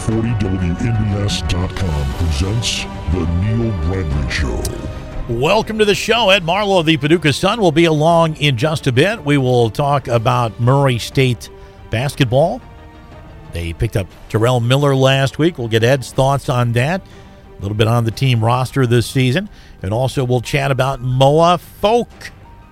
640WNBS.com presents The Neil Bradley Show. Welcome to the show. Ed Marlowe of the Paducah Sun will be along in just a bit. We will talk about Murray State basketball. They picked up Terrell Miller last week. We'll get Ed's thoughts on that. A little bit on the team roster this season. And also we'll chat about Moa Folk.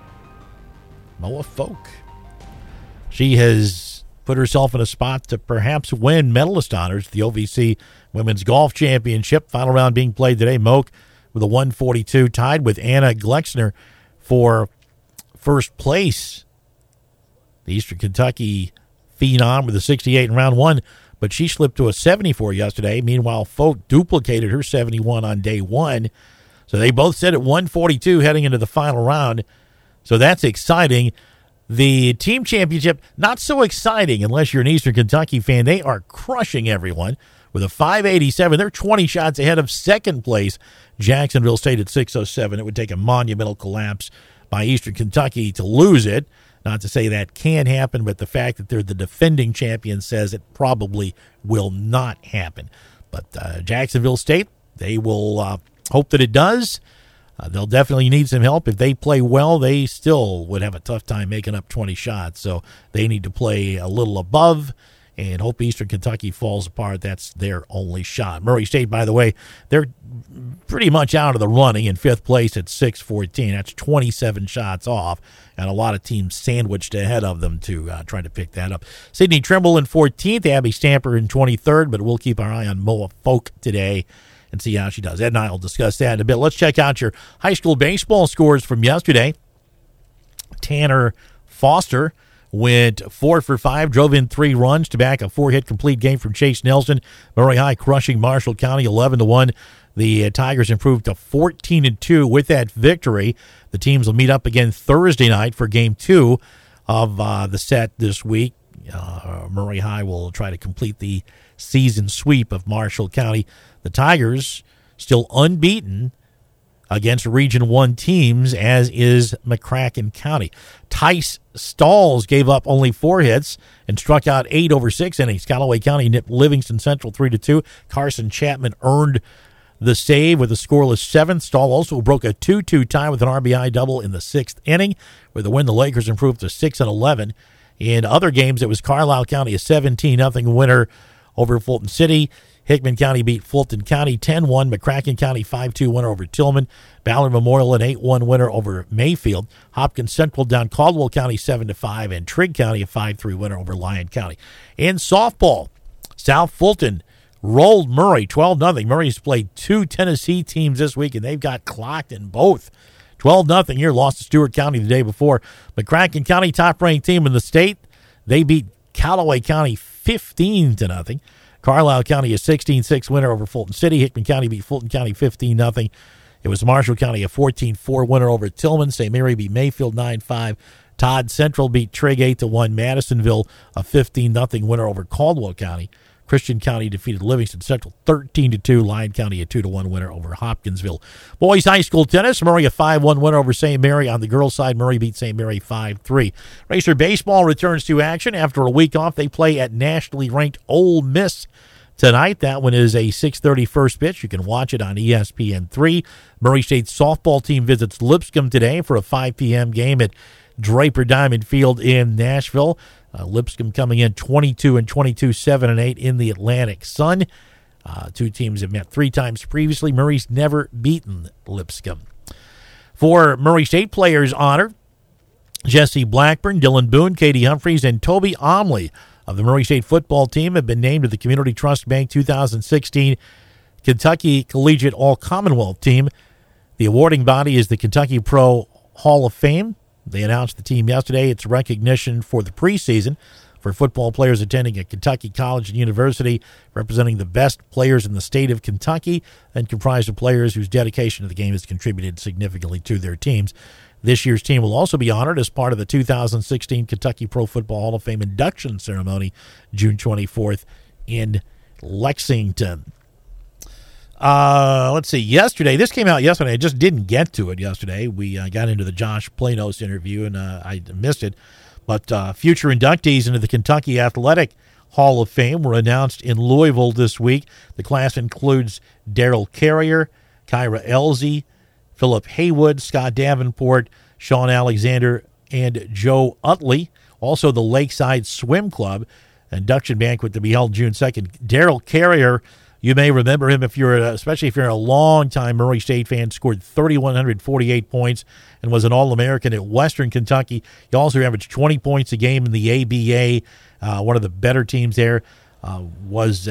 Moa Folk. She has put herself in a spot to perhaps win medalist honors at the OVC Women's Golf Championship. Final round being played today. Moak with a 142, tied with Anna Glexner for first place. The Eastern Kentucky phenom with a 68 in round one, but she slipped to a 74 yesterday. Meanwhile, Folk duplicated her 71 on day one. So they both sit at 142 heading into the final round. So that's exciting. The team championship, not so exciting unless you're an Eastern Kentucky fan. They are crushing everyone with a 587. They're 20 shots ahead of second place Jacksonville State at 607. It would take a monumental collapse by Eastern Kentucky to lose it. Not to say that can happen, but the fact that they're the defending champion says it probably will not happen. But Jacksonville State, they will hope that it does. They'll definitely need some help. If they play well, they still would have a tough time making up 20 shots. So they need to play a little above and hope Eastern Kentucky falls apart. That's their only shot. Murray State, by the way, they're pretty much out of the running in fifth place at 614. That's 27 shots off, and a lot of teams sandwiched ahead of them to try to pick that up. Sydney Trimble in 14th, Abby Stamper in 23rd, but we'll keep our eye on Moa Folk today and see how she does. Ed and I will discuss that in a bit. Let's check out your high school baseball scores from yesterday. Tanner Foster went 4 for 5, drove in 3 runs to back a 4-hit complete game from Chase Nelson. Murray High crushing Marshall County 11-1. The Tigers improved to 14-2 with that victory. The teams will meet up again Thursday night for Game 2 of the set this week. Murray High will try to complete the season sweep of Marshall County. The Tigers still unbeaten against Region 1 teams, as is McCracken County. Tice Stalls gave up only 4 hits and struck out 8 over 6 innings. Callaway County nipped Livingston Central 3-2. Carson Chapman earned the save with a scoreless 7th. Stall also broke a 2-2 tie with an RBI double in the 6th inning. With the win, the Lakers improved to 6-11. In other games, it was Carlisle County a 17-0 winner over Fulton City. Hickman County beat Fulton County 10-1. McCracken County 5-2 winner over Tillman. Ballard Memorial an 8-1 winner over Mayfield. Hopkins Central down Caldwell County 7-5. And Trigg County a 5-3 winner over Lyon County. In softball, South Fulton rolled Murray 12-0. Murray's played 2 Tennessee teams this week, and they've got clocked in both. 12-0 here, lost to Stewart County the day before. McCracken County, top-ranked team in the state. They beat Callaway County 15-0. Carlisle County a 16-6 winner over Fulton City. Hickman County beat Fulton County 15-0. It was Marshall County a 14-4 winner over Tillman. St. Mary beat Mayfield 9-5. Todd Central beat Trigg 8-1. Madisonville a 15-0 winner over Caldwell County. Christian County defeated Livingston Central 13-2. Lyon County a 2-1 winner over Hopkinsville. Boys high school tennis, Murray a 5-1 winner over St. Mary. On the girls' side, Murray beat St. Mary 5-3. Racer baseball returns to action after a week off. They play at nationally ranked Ole Miss tonight. That one is a 6:30 first pitch. You can watch it on ESPN3. Murray State softball team visits Lipscomb today for a 5 p.m. game at Draper Diamond Field in Nashville. Lipscomb coming in 22-22, 7-8 in the Atlantic Sun. 2 teams have met 3 times previously. Murray's never beaten Lipscomb. For Murray State Players Honor, Jesse Blackburn, Dylan Boone, Katie Humphreys, and Toby Omley of the Murray State football team have been named to the Community Trust Bank 2016 Kentucky Collegiate All-Commonwealth Team. The awarding body is the Kentucky Pro Hall of Fame. They announced the team yesterday. It's recognition for the preseason for football players attending a Kentucky college and university, representing the best players in the state of Kentucky and comprised of players whose dedication to the game has contributed significantly to their teams. This year's team will also be honored as part of the 2016 Kentucky Pro Football Hall of Fame induction ceremony, June 24th in Lexington. Let's see. Yesterday, this came out yesterday. I just didn't get to it yesterday. We got into the Josh Planos interview, and I missed it. But future inductees into the Kentucky Athletic Hall of Fame were announced in Louisville this week. The class includes Darrell Carrier, Kyra Elzy, Philip Haywood, Scott Davenport, Sean Alexander, and Joe Utley. Also, the Lakeside Swim Club induction banquet to be held June 2nd. Darrell Carrier, you may remember him especially if you're a long-time Murray State fan, scored 3,148 points and was an All-American at Western Kentucky. He also averaged 20 points a game in the ABA. One of the better teams there. Was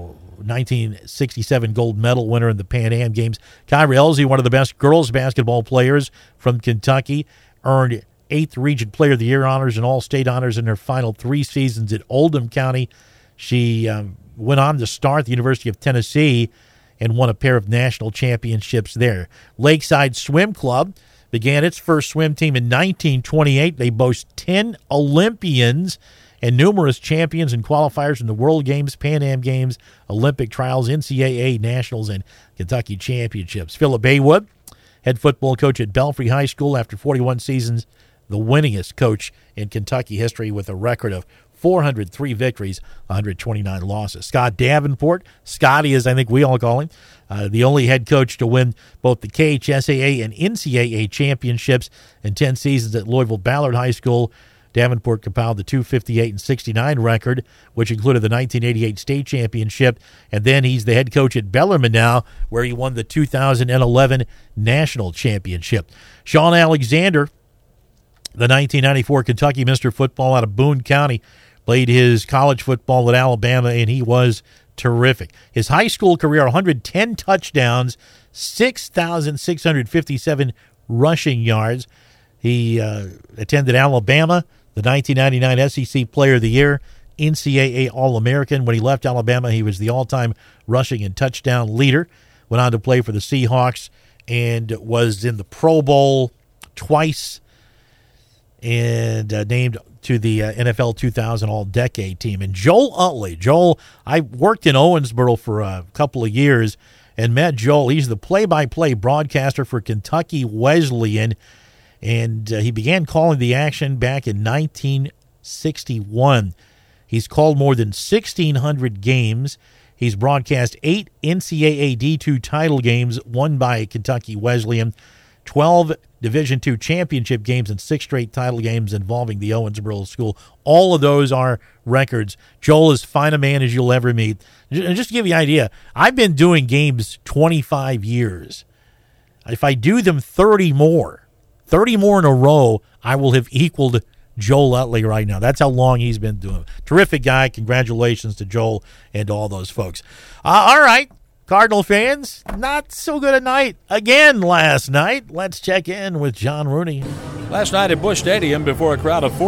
1967 gold medal winner in the Pan Am Games. Kyra Elzy, one of the best girls basketball players from Kentucky, earned 8th Region Player of the Year honors and All-State honors in her final 3 seasons at Oldham County. She went on to start at the University of Tennessee and won a pair of national championships there. Lakeside Swim Club began its first swim team in 1928. They boast 10 Olympians and numerous champions and qualifiers in the World Games, Pan Am Games, Olympic trials, NCAA Nationals, and Kentucky Championships. Philip Haywood, head football coach at Belfry High School after 41 seasons, the winningest coach in Kentucky history with a record of 403 victories, 129 losses. Scott Davenport, Scotty as I think we all call him, the only head coach to win both the KHSAA and NCAA championships in 10 seasons at Louisville Ballard High School. Davenport compiled the 258-69 record, which included the 1988 state championship, and then he's the head coach at Bellarmine now, where he won the 2011 national championship. Sean Alexander, the 1994 Kentucky Mr. Football out of Boone County, played his college football at Alabama, and he was terrific. His high school career, 110 touchdowns, 6,657 rushing yards. He attended Alabama, the 1999 SEC Player of the Year, NCAA All-American. When he left Alabama, he was the all-time rushing and touchdown leader. Went on to play for the Seahawks and was in the Pro Bowl twice and named to the NFL 2000 All-Decade team. And Joel Utley. Joel, I worked in Owensboro for a couple of years and met Joel. He's the play-by-play broadcaster for Kentucky Wesleyan, and he began calling the action back in 1961. He's called more than 1,600 games. He's broadcast 8 NCAA D2 title games won by Kentucky Wesleyan, 12 Division II championship games, and 6 straight title games involving the Owensboro School. All of those are records. Joel is fine a man as you'll ever meet. Just to give you an idea, I've been doing games 25 years. If I do them 30 more in a row, I will have equaled Joel Utley right now. That's how long he's been doing it. Terrific guy. Congratulations to Joel and all those folks. All right, Cardinal fans, not so good a night again last night. Let's check in with John Rooney. Last night at Busch Stadium, before a crowd of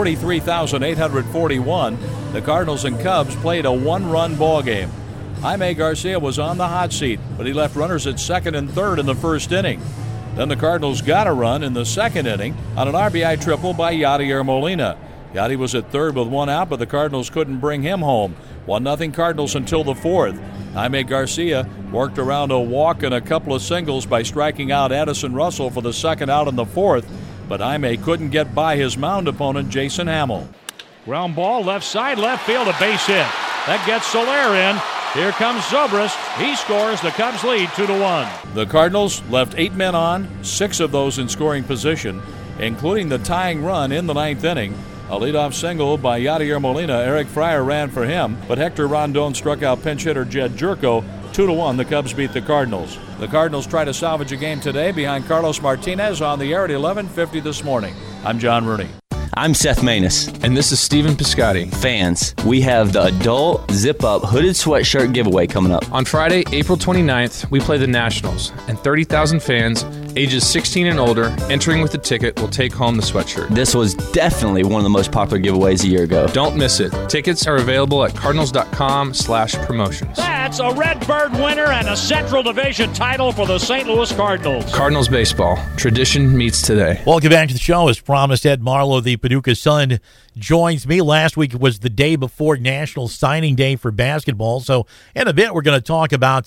43,841, the Cardinals and Cubs played a one-run ball game. Jaime Garcia was on the hot seat, but he left runners at second and third in the first inning. Then the Cardinals got a run in the second inning on an RBI triple by Yadier Molina. Yadi was at third with 1 out, but the Cardinals couldn't bring him home. 1-0 Cardinals until the fourth. Jaime Garcia worked around a walk and a couple of singles by striking out Addison Russell for the second out in the fourth, but Jaime couldn't get by his mound opponent, Jason Hamill. Ground ball, left side, left field, a base hit. That gets Soler in. Here comes Zobrist. He scores. The Cubs lead 2-1. The Cardinals left 8 men on, 6 of those in scoring position, including the tying run in the ninth inning. A leadoff single by Yadier Molina. Eric Fryer ran for him, but Hector Rondon struck out pinch hitter Jed Jerko. 2-1, the Cubs beat the Cardinals. The Cardinals try to salvage a game today behind Carlos Martinez on the air at 11:50 this morning. I'm John Rooney. I'm Seth Manus. And this is Stephen Piscotty. Fans, we have the adult zip-up hooded sweatshirt giveaway coming up. On Friday, April 29th, we play the Nationals, and 30,000 fans ages 16 and older entering with a ticket will take home the sweatshirt. This was definitely one of the most popular giveaways a year ago. Don't miss it. Tickets are available at cardinals.com/promotions. That's a Redbird winner and a Central Division title for the St. Louis Cardinals. Cardinals baseball. Tradition meets today. Welcome back to the show. As promised, Ed Marlowe, the Paducah Sun, joins me. Last week was the day before National Signing Day for basketball, so in a bit we're going to talk about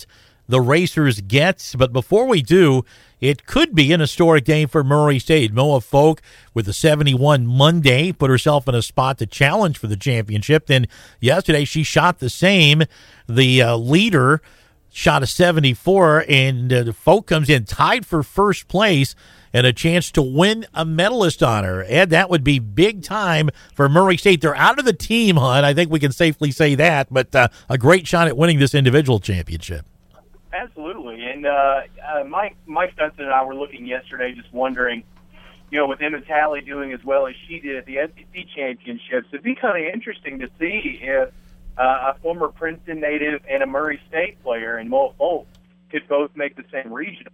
the Racers get. But before we do, it could be an historic day for Murray State. Moa Folk, with a 71 Monday, put herself in a spot to challenge for the championship. Then yesterday she shot the same. The leader shot a 74, and Folk comes in tied for first place and a chance to win a medalist honor. Ed, that would be big time for Murray State. They're out of the team hunt. I think we can safely say that, but a great shot at winning this individual championship. Absolutely. And Mike Stunson and I were looking yesterday just wondering, with Emma Talley doing as well as she did at the SEC championships, it'd be kind of interesting to see if a former Princeton native and a Murray State player in Moa Folk could both make the same regional.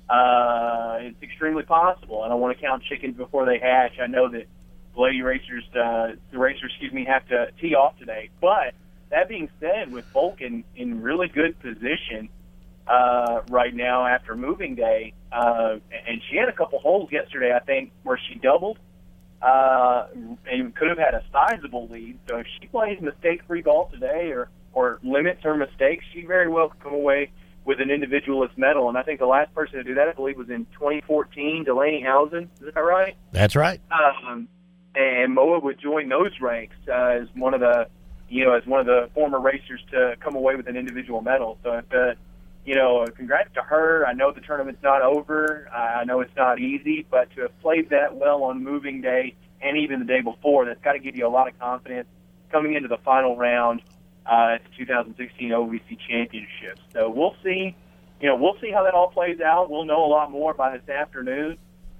It's extremely possible. I don't want to count chickens before they hatch. I know that the Racers have to tee off today. But that being said, with Folk in really good position right now after moving day, and she had a couple holes yesterday, I think, where she doubled and could have had a sizable lead. So if she plays mistake-free golf today or limits her mistakes, she very well could come away with an individualist medal. And I think the last person to do that, I believe, was in 2014, Delaney Housen. Is that right? That's right. And Moa would join those ranks as one of the former racers to come away with an individual medal. So, congrats to her. I know the tournament's not over. I know it's not easy, but to have played that well on moving day and even the day before, that's got to give you a lot of confidence coming into the final round at the 2016 OVC Championships. So we'll see. We'll see how that all plays out. We'll know a lot more by this afternoon.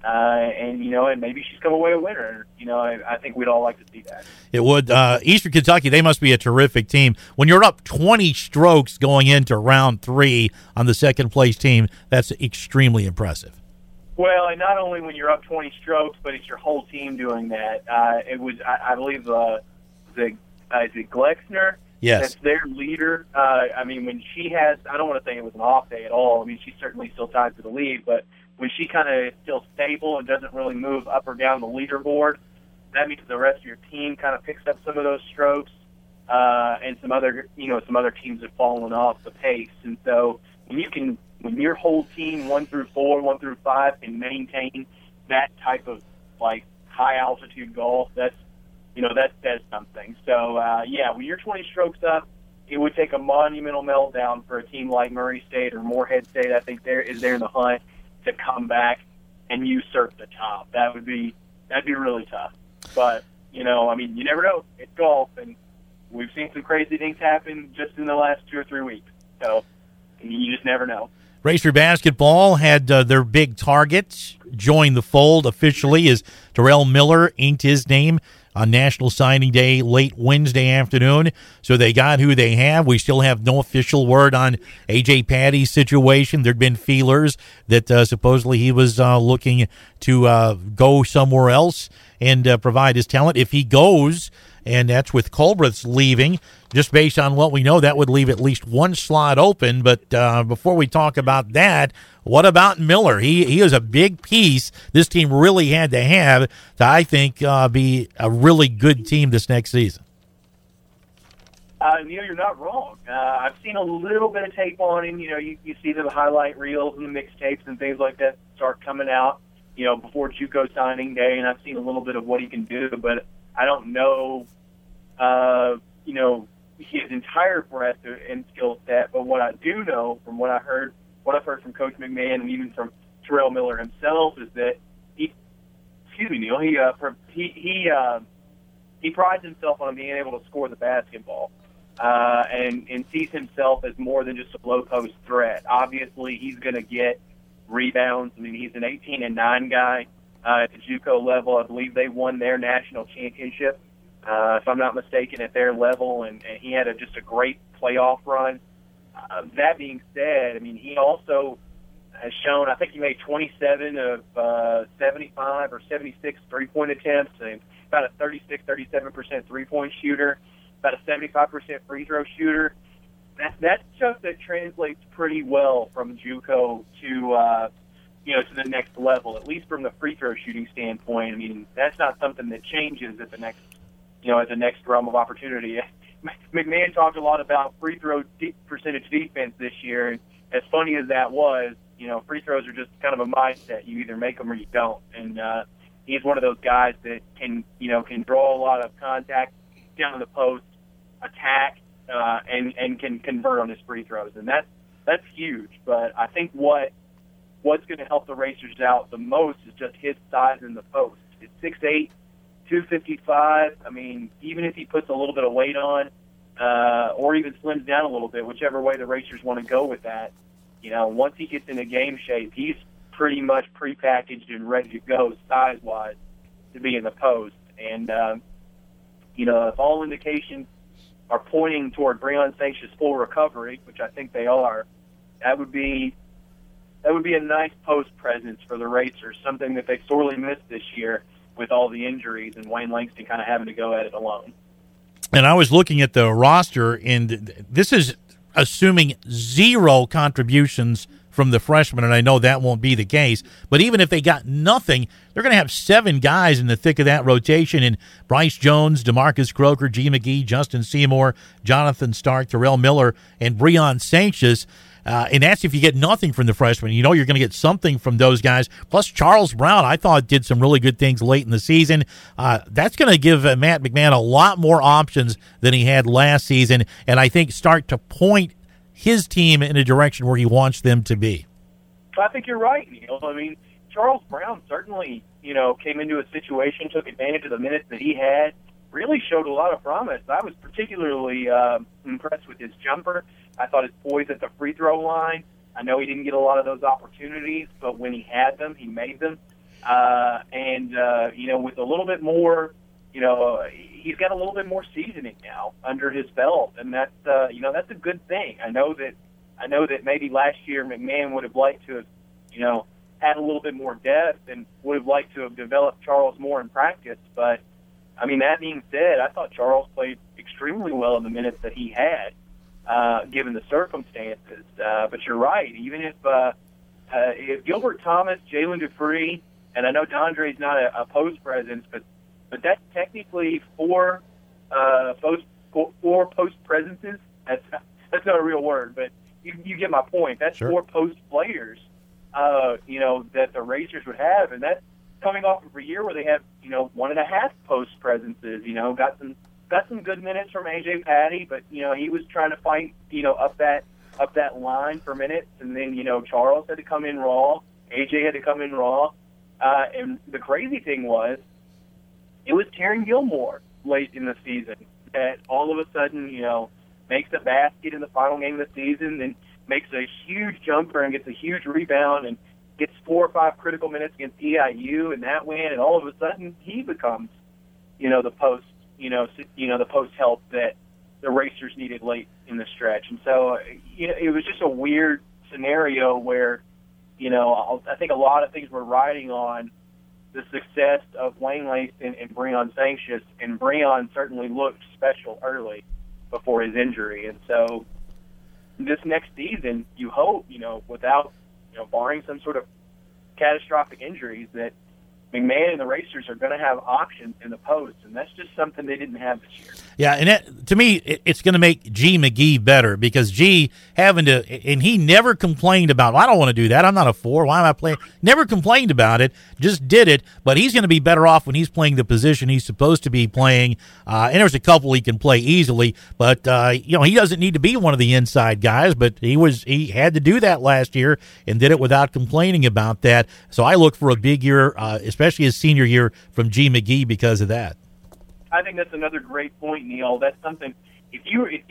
And maybe she's come away a winner. I think we'd all like to see that. It would. Eastern Kentucky, they must be a terrific team. When you're up 20 strokes going into round 3 on the second-place team, that's extremely impressive. Well, and not only when you're up 20 strokes, but it's your whole team doing that. It was, I believe, is it Glexner? Yes. That's their leader. When she has, I don't want to say it was an off day at all. She's certainly still tied to the lead, but when she kind of is still stable and doesn't really move up or down the leaderboard, that means the rest of your team kind of picks up some of those strokes, and some other teams have fallen off the pace. And so when your whole team 1 through 4, 1 through 5 can maintain that type of high altitude golf, that says something. So when you're 20 strokes up, it would take a monumental meltdown for a team like Murray State or Morehead State. I think there in the hunt to come back and usurp the top. That'd be really tough. But you never know. It's golf, and we've seen some crazy things happen just in the last 2 or 3 weeks. So you just never know. Racer basketball had their big targets join the fold officially as Terrell Miller inked his name on National Signing Day late Wednesday afternoon. So they got who they have. We still have no official word on A.J. Patty's situation. There'd been feelers that supposedly he was looking to go somewhere else and provide his talent. If he goes, and that's with Culbreth's leaving, just based on what we know, that would leave at least one slot open. But before we talk about that, what about Miller? He is a big piece this team really had to have to, I think, be a really good team this next season. Neil, you're not wrong. I've seen a little bit of tape on him. You see the highlight reels and the mixtapes and things like that start coming out, before JUCO signing day, and I've seen a little bit of what he can do, but I don't know, his entire breadth and skill set. But what I do know from what I've heard from Coach McMahon and even from Terrell Miller himself is that he prides himself on being able to score the basketball, and sees himself as more than just a low post threat. Obviously, he's going to get rebounds. He's an 18-9 guy at the JUCO level. I believe they won their national championship, if I'm not mistaken, at their level, and he had just a great playoff run. That being said, he also has shown, I think he made 27 of 75 or 76 three-point attempts, and about a 37% three-point shooter, about a 75% free throw shooter. That's stuff that translates pretty well from JUCO to the next level, at least from the free throw shooting standpoint. That's not something that changes at the next realm of opportunity. McMahon talked a lot about free throw percentage defense this year, and as funny as that was, free throws are just kind of a mindset. You either make them or you don't. And he's one of those guys that can draw a lot of contact down to the post, attack, and can convert on his free throws. And that's huge. But I think what's going to help the Racers out the most is just his size in the post. It's 6'8", 255. I mean, even if he puts a little bit of weight on, or even slims down a little bit, whichever way the Racers want to go with that, once he gets into game shape, he's pretty much prepackaged and ready to go size-wise to be in the post. And, if all indications are pointing toward Breon Sanchez' full recovery, which I think they are, that would be a nice post presence for the Racers, something that they sorely missed this year with all the injuries and Wayne Langston kind of having to go at it alone. And I was looking at the roster, and this is assuming 0 contributions from the freshmen, and I know that won't be the case. But even if they got nothing, they're going to have 7 guys in the thick of that rotation, and Bryce Jones, DeMarcus Croker, G. McGee, Justin Seymour, Jonathan Stark, Terrell Miller, and Breon Sanchez. And that's if you get nothing from the freshmen. You're going to get something from those guys. Plus, Charles Brown, I thought, did some really good things late in the season. That's going to give Matt McMahon a lot more options than he had last season, and I think start to point his team in a direction where he wants them to be. I think you're right, Neil. I mean, Charles Brown certainly, came into a situation, took advantage of the minutes that he had, really showed a lot of promise. I was particularly impressed with his jumper. I thought his poise at the free throw line. I know he didn't get a lot of those opportunities, but when he had them, he made them. With a little bit more, he's got a little bit more seasoning now under his belt, and that's a good thing. I know that maybe last year McMahon would have liked to have, had a little bit more depth and would have liked to have developed Charles more in practice. But I mean, that being said, I thought Charles played extremely well in the minutes that he had, given the circumstances. But you're right. Even if Gilbert Thomas, Jalen Dupree, and I know Dondre's not a post presence, but that's technically 4 post presences. That's not a real word, but you get my point. That's sure. 4 post players, that the Racers would have, and that's coming off of a year where they have 1.5 post presences. Got some good minutes from AJ Patty, but he was trying to fight up that line for minutes, and then Charles had to come in raw, AJ had to come in raw, and the crazy thing was it was Taron Gilmore late in the season that all of a sudden makes a basket in the final game of the season, and makes a huge jumper and gets a huge rebound and gets 4 or 5 critical minutes against EIU and that win, and all of a sudden he becomes the post. The post help that the Racers needed late in the stretch. And so, it was just a weird scenario where, I think a lot of things were riding on the success of Wayne Langston and Breon Sanchez, and Breon certainly looked special early before his injury. And so this next season, you hope, without, barring some sort of catastrophic injuries, that McMahon and the Racers are going to have options in the post, and that's just something they didn't have this year. Yeah, and to me, it's going to make G. McGee better, because G having to, and he never complained about, I don't want to do that, I'm not a 4, why am I playing? Never complained about it, just did it, but he's going to be better off when he's playing the position he's supposed to be playing, and there's a couple he can play easily, but, he doesn't need to be one of the inside guys, but he had to do that last year and did it without complaining about that, so I look for a big year, especially his senior year from G. McGee because of that. I think that's another great point, Neil. That's something. If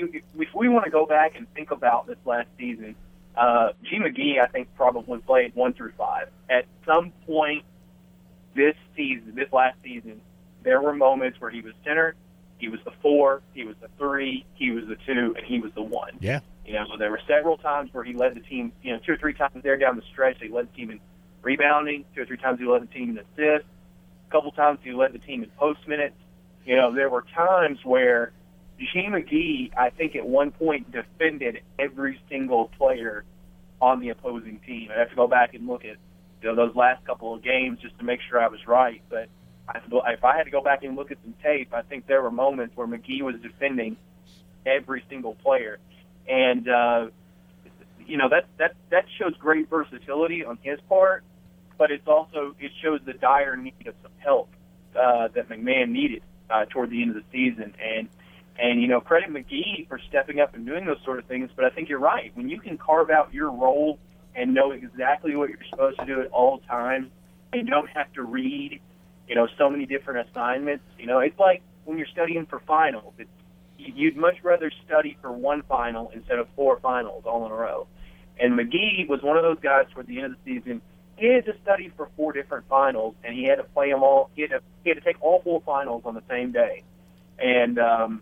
we want to go back and think about this last season, G. McGee, I think, probably played 1 through 5. At some point this last season, there were moments where he was center, he was the 4, he was the 3, he was the 2, and he was the 1. Yeah. So there were several times where he led the team. 2 or 3 times there down the stretch, he led the team in rebounding. 2 or 3 times he led the team in assists. A couple times he led the team in post minutes. There were times where G. McGee, I think at one point, defended every single player on the opposing team. I have to go back and look at those last couple of games just to make sure I was right. But if I had to go back and look at some tape, I think there were moments where McGee was defending every single player. And, that shows great versatility on his part, but it shows the dire need of some help that McMahon needed toward the end of the season. And credit McGee for stepping up and doing those sort of things. But I think you're right. When you can carve out your role and know exactly what you're supposed to do at all times, and you don't have to read, so many different assignments. It's like when you're studying for finals. You'd much rather study for one final instead of 4 finals all in a row. And McGee was one of those guys toward the end of the season. He had to study for 4 different finals, and he had to play them all. He had to take all 4 finals on the same day. And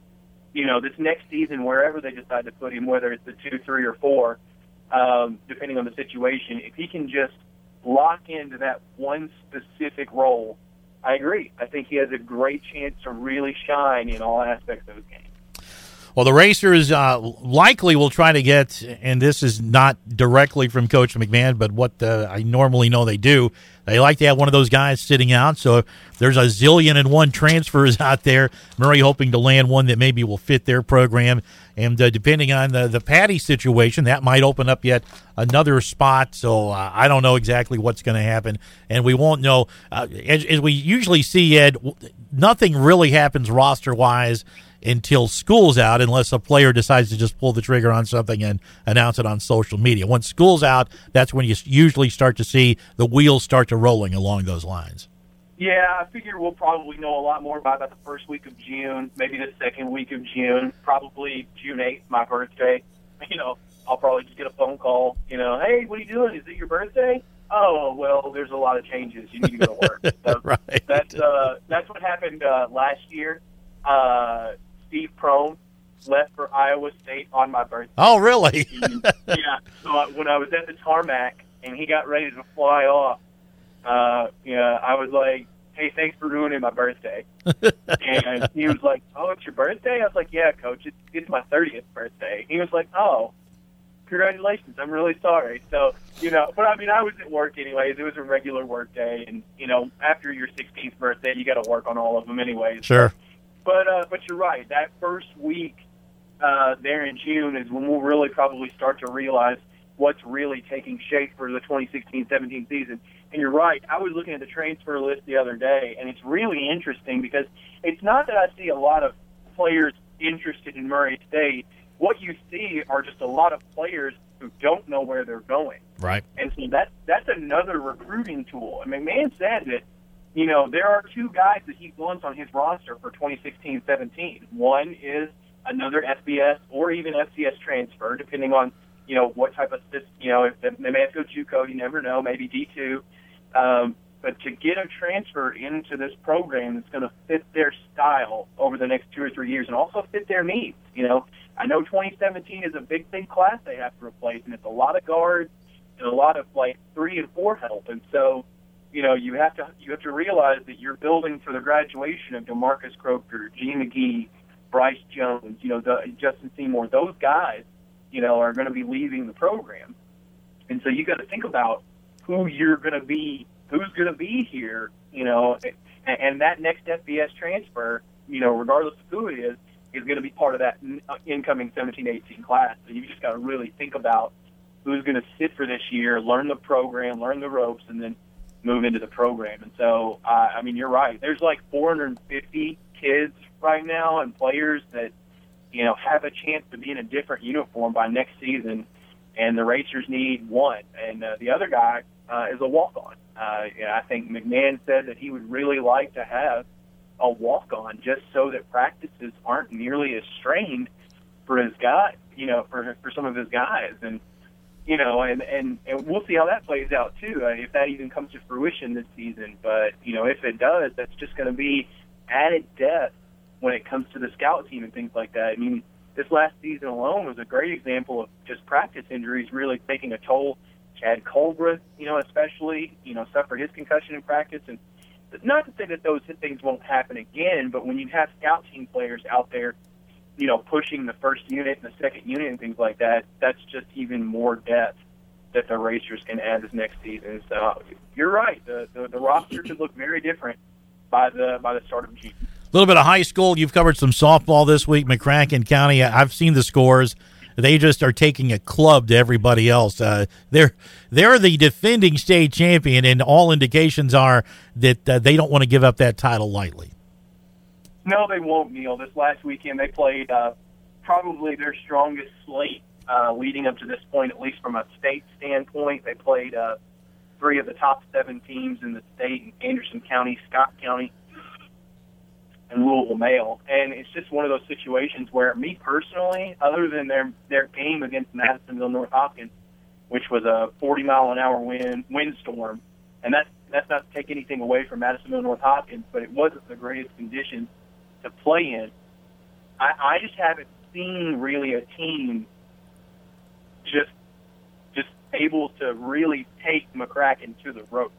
this next season, wherever they decide to put him, whether it's the 2, 3, or 4, depending on the situation, if he can just lock into that one specific role, I agree. I think he has a great chance to really shine in all aspects of his game. Well, the Racers likely will try to get, and this is not directly from Coach McMahon, but what I normally know they do, they like to have one of those guys sitting out. So there's a zillion and one transfers out there. Murray hoping to land one that maybe will fit their program. And depending on the Patty situation, that might open up yet another spot. So I don't know exactly what's going to happen. And we won't know. As we usually see, Ed, nothing really happens roster-wise until school's out, unless a player decides to just pull the trigger on something and announce it on social media. Once school's out, that's when you usually start to see the wheels start to rolling along those lines. Yeah, I figure we'll probably know a lot more about the first week of June, maybe the second week of June, probably June 8th, my birthday. I'll probably just get a phone call, hey, what are you doing? Is it your birthday? Oh, well, there's a lot of changes. You need to go to work. So right. That's what happened last year. Steve Prohm left for Iowa State on my birthday. Oh, really? Yeah. So when I was at the tarmac and he got ready to fly off, I was like, hey, thanks for ruining my birthday. And he was like, oh, it's your birthday? I was like, yeah, Coach, it's my 30th birthday. He was like, oh, congratulations. I'm really sorry. So, but I was at work anyways. It was a regular work day. And, after your 16th birthday, you got to work on all of them anyways. Sure. But you're right. That first week there in June is when we'll really probably start to realize what's really taking shape for the 2016-17 season. And you're right. I was looking at the transfer list the other day, and it's really interesting because it's not that I see a lot of players interested in Murray State. What you see are just a lot of players who don't know where they're going. Right. And so that's another recruiting tool. And McMahon said that, there are 2 guys that he wants on his roster for 2016-17. One is another FBS or even FCS transfer, depending on, what type of system, if they may have to go JUCO, you never know, maybe D2. But to get a transfer into this program that's going to fit their style over the next 2 or 3 years and also fit their needs. I know 2017 is a big class they have to replace, and it's a lot of guards and a lot of 3 and 4 help. And so, you have to realize that you're building for the graduation of DeMarcus Croker, G. McGee, Bryce Jones, Justin Seymour. Those guys, are going to be leaving the program, and so you got to think about who's going to be here, and that next FBS transfer, regardless of who it is going to be part of that incoming 17-18 class. So you just got to really think about who's going to sit for this year, learn the program, learn the ropes, and then move into the program. And so, you're right. There's 450 kids right now and players that, have a chance to be in a different uniform by next season, and the Racers need one. And the other guy is a walk-on. I think McMahon said that he would really like to have a walk-on just so that practices aren't nearly as strained for his guy, for some of his guys. And, and we'll see how that plays out, too, if that even comes to fruition this season. But, if it does, that's just going to be added depth when it comes to the scout team and things like that. This last season alone was a great example of just practice injuries really taking a toll. Chad Colbreth, especially, suffered his concussion in practice. And not to say that those things won't happen again, but when you have scout team players out there, pushing the first unit and the second unit and things like that, that's just even more depth that the Racers can add this next season. So you're right. The roster could look very different by the start of June. A little bit of high school. You've covered some softball this week, McCracken County. I've seen the scores. they just are taking a club to everybody else. They're the defending state champion, and all indications are that they don't want to give up that title lightly. No, they won't, Neil. This last weekend they played probably their strongest slate leading up to this point, at least from a state standpoint. They played 3 of the top 7 teams in the state in Anderson County, Scott County, and Louisville Male. And it's just one of those situations where, me personally, other than their game against Madisonville North Hopkins, which was a 40-mile-an-hour windstorm, and that's not to take anything away from Madisonville North Hopkins, but it wasn't the greatest conditions to play in. I just haven't seen really a team just able to really take McCracken to the ropes.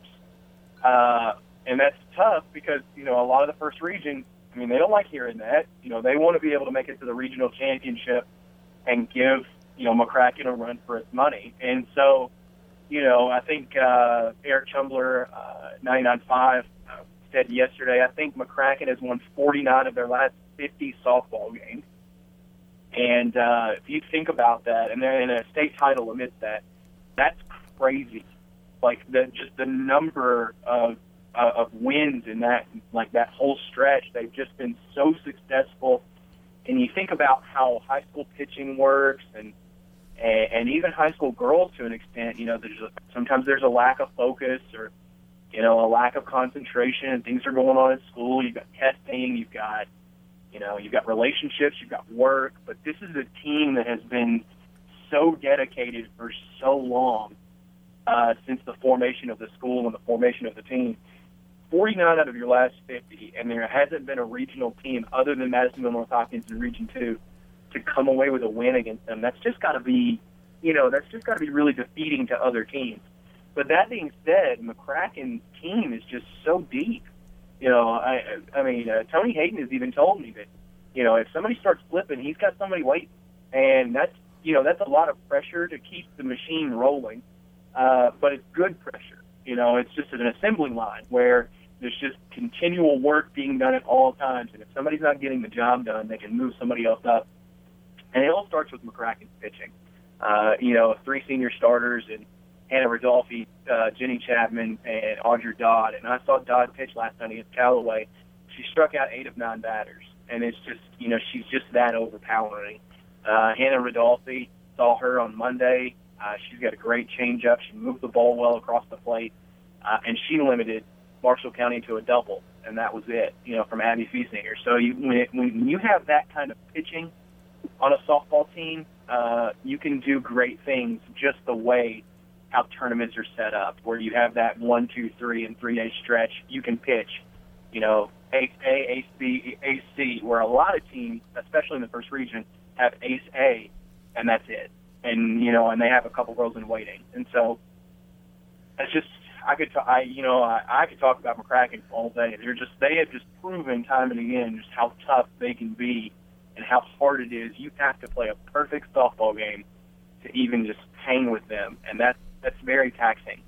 And that's tough because, a lot of the first region, they don't like hearing that. They want to be able to make it to the regional championship and give, McCracken a run for its money. And so, I think Eric Chumbler, 99.5, said yesterday, I think McCracken has won 49 of their last 50 softball games. And if you think about that, and they're in a state title amidst that, that's crazy. Like just the number of wins in that, like that whole stretch, they've just been so successful. And you think about how high school pitching works, and even high school girls to an extent. Sometimes there's a lack of focus or a lack of concentration, and things are going on at school. You've got testing, you've got relationships, you've got work. But this is a team that has been so dedicated for so long since the formation of the school and the formation of the team. 49 out of your last 50, and there hasn't been a regional team other than Madisonville North Hopkins in Region 2 to come away with a win against them. That's just got to be, really defeating to other teams. But that being said, McCracken's team is just so deep. Tony Hayden has even told me that, if somebody starts flipping, he's got somebody waiting. And that's a lot of pressure to keep the machine rolling. But it's good pressure. It's just an assembly line where there's just continual work being done at all times. And if somebody's not getting the job done, they can move somebody else up. And it all starts with McCracken's pitching. 3 senior starters and Hannah Rodolphe, Jenny Chapman, and Audrey Dodd. And I saw Dodd pitch last night against Callaway. She struck out 8 of 9 batters. And it's just, she's just that overpowering. Hannah Rodolphe, saw her on Monday. She's got a great changeup. She moved the ball well across the plate. And she limited Marshall County to a double. And that was it, from Abby Fiesinger. So when you have that kind of pitching on a softball team, you can do great things just the way how tournaments are set up, where you have that 1, 2, 3, and 3-day stretch. You can pitch, Ace A, Ace B, Ace C, where a lot of teams, especially in the first region, have Ace A, and that's it. And and they have a couple girls in waiting. And so it's just I could talk about McCracken all day. They have just proven time and again just how tough they can be and how hard it is. You have to play a perfect softball game to even just hang with them, and that's very taxing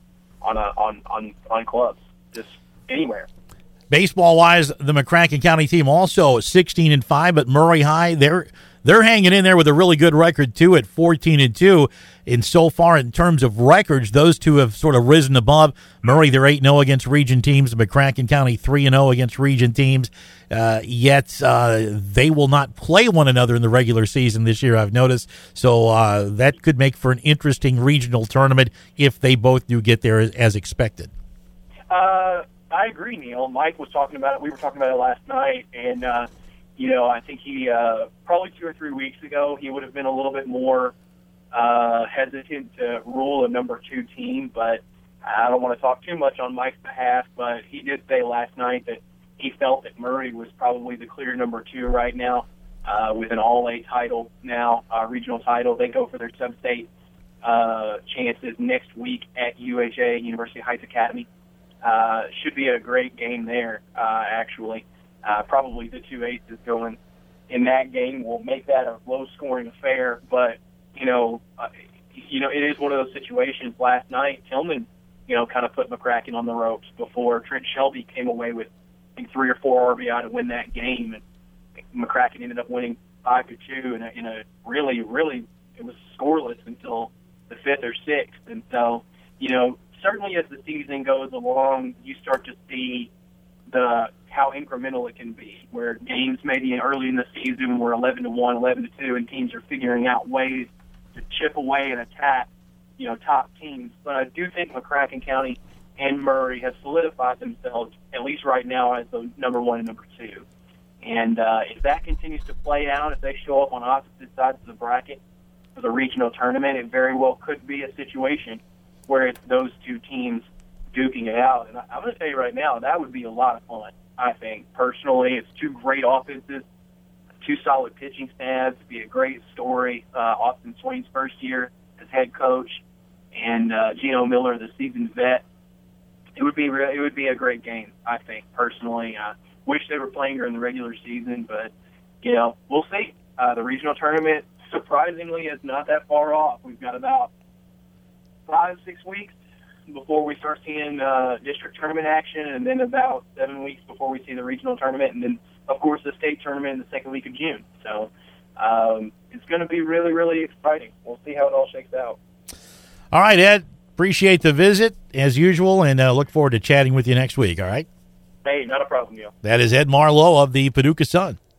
on clubs just anywhere. Baseball-wise, the McCracken County team also 16-5, but Murray High, they're hanging in there with a really good record too at 14-2. And so far, in terms of records, those two have sort of risen above. Murray, they're 8-0 against region teams. McCracken County 3-0 against region teams. Yet they will not play one another in the regular season this year, I've noticed. So that could make for an interesting regional tournament if they both do get there as expected. I agree, Neil. Mike was talking about it. We were talking about it last night, and I think he probably 2 or 3 weeks ago he would have been a little bit more hesitant to rule a number 2 team. But I don't want to talk too much on Mike's behalf. But he did say last night that he felt that Murray was probably the clear number 2 right now, with an All-A title now, regional title. They go for their sub-state chances next week at UHA, University Heights Academy. Should be a great game there, actually. Probably the 2 aces going in that game will make that a low-scoring affair. But, it is one of those situations. Last night, Tillman, kind of put McCracken on the ropes before Trent Shelby came away with, I think, 3 or 4 RBI to win that game. And McCracken ended up winning 5-2 in a really, really It was scoreless until the 5th or 6th. And so, certainly as the season goes along, you start to see how incremental it can be, where games maybe early in the season were 11-1, 11-2, and teams are figuring out ways to chip away and attack, top teams. But I do think McCracken County and Murray have solidified themselves, at least right now, as the number 1 and number 2. And if that continues to play out, if they show up on opposite sides of the bracket for the regional tournament, it very well could be a situation where it's those two teams duking it out. And I'm going to tell you right now, that would be a lot of fun, I think. Personally, it's two great offenses, two solid pitching staffs. It'd be a great story. Austin Swain's first year as head coach, and Gino Miller, the seasoned vet. It would be a great game, I think, personally. I wish they were playing during the regular season, but, we'll see. The regional tournament, surprisingly, is not that far off. We've got about 5-6 weeks before we start seeing district tournament action, and then about 7 weeks before we see the regional tournament, and then, of course, the state tournament in the second week of June. So it's going to be really, really exciting. We'll see how it all shakes out. All right, Ed. Appreciate the visit, as usual, and look forward to chatting with you next week, all right? Hey, not a problem, Neil. That is Ed Marlowe of the Paducah Sun.